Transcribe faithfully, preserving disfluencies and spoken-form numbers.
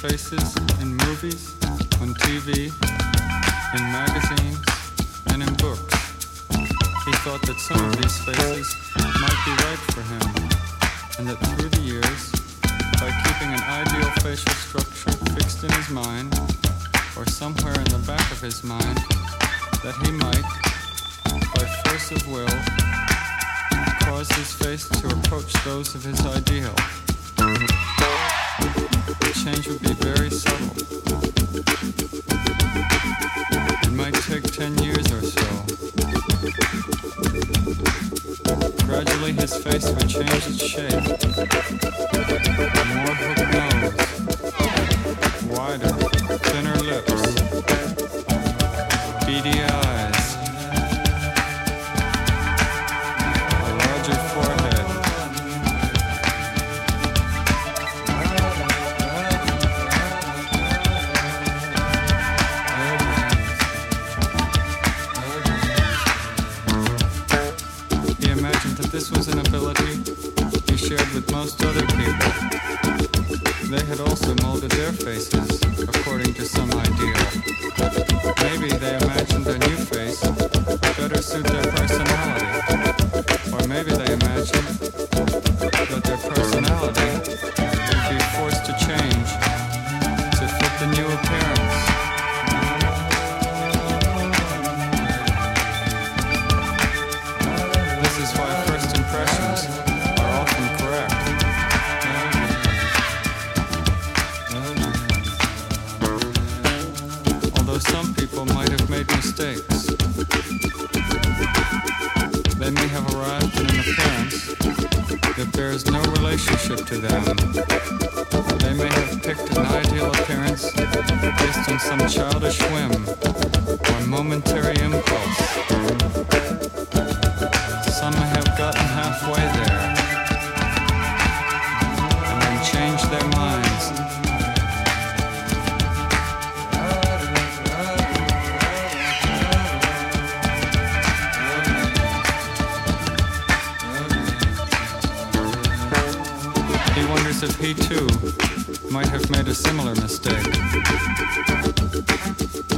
faces in movies, on T V, in magazines, and in books. He thought that some of these faces might be right for him, and that through the years, by keeping an ideal facial structure fixed in his mind, or somewhere in the back of his mind, that he might, by force of will, cause his face to approach those of his ideal. The change would be very subtle. It might take ten years or so. Gradually his face would change its shape. More hooked nose, wider, thinner lips, beady eyes, a larger forehead. He imagined that this was an ability he shared with most other people. They had also molded their faces according to some ideal. Maybe they imagined a new face would better suit their personality. Or maybe they imagined that their personality would be forced to change to fit the new appearance. This is why first impressions are often correct. Although some people might have made mistakes. They may have arrived at an appearance that bears no relationship to them. They may have picked an ideal appearance based on some childish whim or momentary impulse. Some may have gotten halfway there and then changed their minds. He wonders if he too might have made a similar mistake.